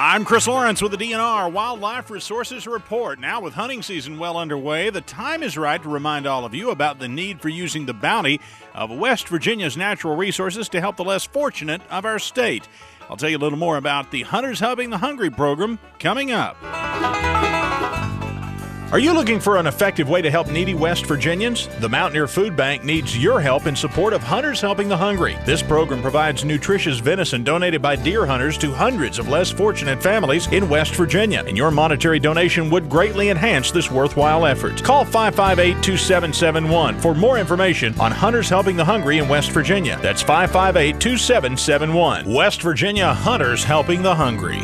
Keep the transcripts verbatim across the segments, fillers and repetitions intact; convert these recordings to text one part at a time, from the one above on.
I'm Chris Lawrence with the D N R Wildlife Resources Report. Now, with hunting season well underway, the time is right to remind all of you about the need for using the bounty of West Virginia's natural resources to help the less fortunate of our state. I'll tell you a little more about the Hunters Helping the Hungry program coming up. Are you looking for an effective way to help needy West Virginians? The Mountaineer Food Bank needs your help in support of Hunters Helping the Hungry. This program provides nutritious venison donated by deer hunters to hundreds of less fortunate families in West Virginia, and your monetary donation would greatly enhance this worthwhile effort. Call five five eight, two seven seven one for more information on Hunters Helping the Hungry in West Virginia. That's five five eight, two seven seven one. West Virginia Hunters Helping the Hungry.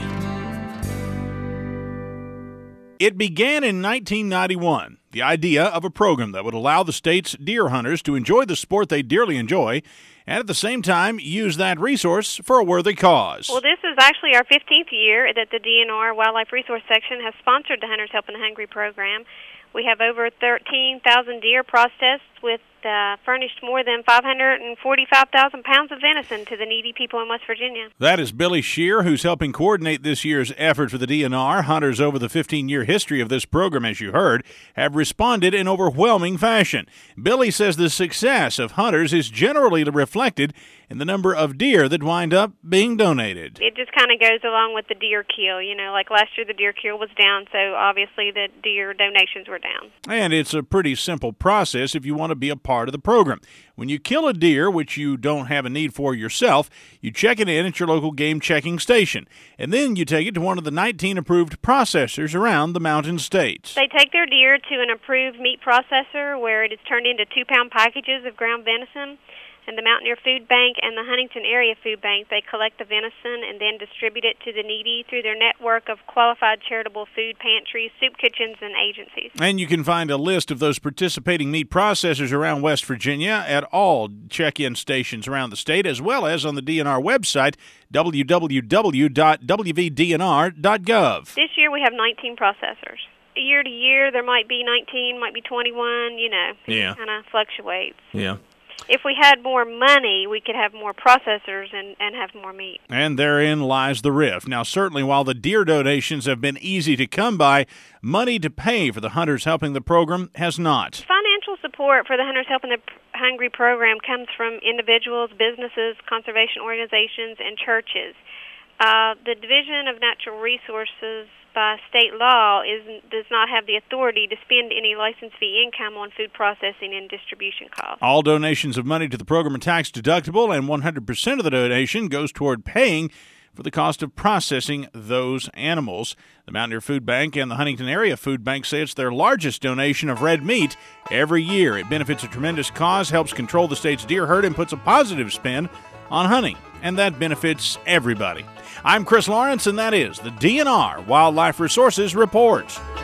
It began in nineteen ninety-one, the idea of a program that would allow the state's deer hunters to enjoy the sport they dearly enjoy and at the same time use that resource for a worthy cause. Well, this is actually our fifteenth year that the D N R Wildlife Resource Section has sponsored the Hunters Helping the Hungry program. We have over thirteen thousand deer processed with uh, furnished more than five hundred forty-five thousand pounds of venison to the needy people in West Virginia. That is Billy Shear, who's helping coordinate this year's effort for the D N R. Hunters over the fifteen-year history of this program, as you heard, have responded in overwhelming fashion. Billy says the success of hunters is generally reflected in the number of deer that wind up being donated. It just kind of goes along with the deer kill. You know, like last year the deer kill was down, so obviously the deer donations were down. And it's a pretty simple process if you want to be a part of the program. When you kill a deer, which you don't have a need for yourself, you check it in at your local game checking station. And then you take it to one of the nineteen approved processors around the Mountain States. They take their deer to an approved meat processor where it is turned into two-pound packages of ground venison. And the Mountaineer Food Bank and the Huntington Area Food Bank, they collect the venison and then distribute it to the needy through their network of qualified charitable food pantries, soup kitchens, and agencies. And you can find a list of those participating meat processors around West Virginia at all check-in stations around the state, as well as on the D N R website, w w w dot w v d n r dot gov. This year we have nineteen processors. Year to year, there might be nineteen, might be twenty-one, you know. Yeah. It kind of fluctuates. Yeah. If we had more money, we could have more processors and, and have more meat. And therein lies the rift. Now, certainly, while the deer donations have been easy to come by, money to pay for the Hunters Helping the program has not. Financial support for the Hunters Helping the Hungry program comes from individuals, businesses, conservation organizations, and churches. Uh, the Division of Natural Resources by state law is, does not have the authority to spend any license fee income on food processing and distribution costs. All donations of money to the program are tax deductible, and one hundred percent of the donation goes toward paying for the cost of processing those animals. The Mountaineer Food Bank and the Huntington Area Food Bank say it's their largest donation of red meat every year. It benefits a tremendous cause, helps control the state's deer herd, and puts a positive spin on hunting, and that benefits everybody. I'm Chris Lawrence, and that is the D N R Wildlife Resources Report.